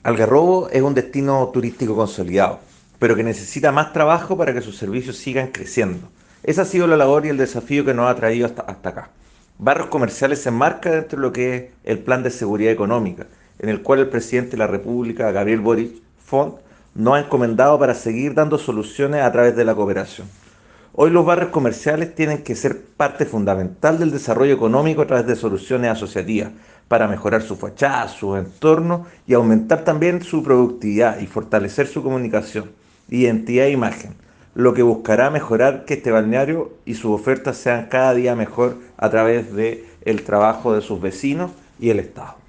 Algarrobo es un destino turístico consolidado, pero que necesita más trabajo para que sus servicios sigan creciendo. Esa ha sido la labor y el desafío que nos ha traído hasta acá. Barrios Comerciales se enmarca dentro de lo que es el Plan de Seguridad Económica, en el cual el presidente de la República, Gabriel Boric Font, nos ha encomendado para seguir dando soluciones a través de la cooperación. Hoy los barrios comerciales tienen que ser parte fundamental del desarrollo económico a través de soluciones asociativas para mejorar su fachada, su entorno y aumentar también su productividad y fortalecer su comunicación, identidad e imagen, lo que buscará mejorar que este balneario y sus ofertas sean cada día mejor a través del trabajo de sus vecinos y el Estado.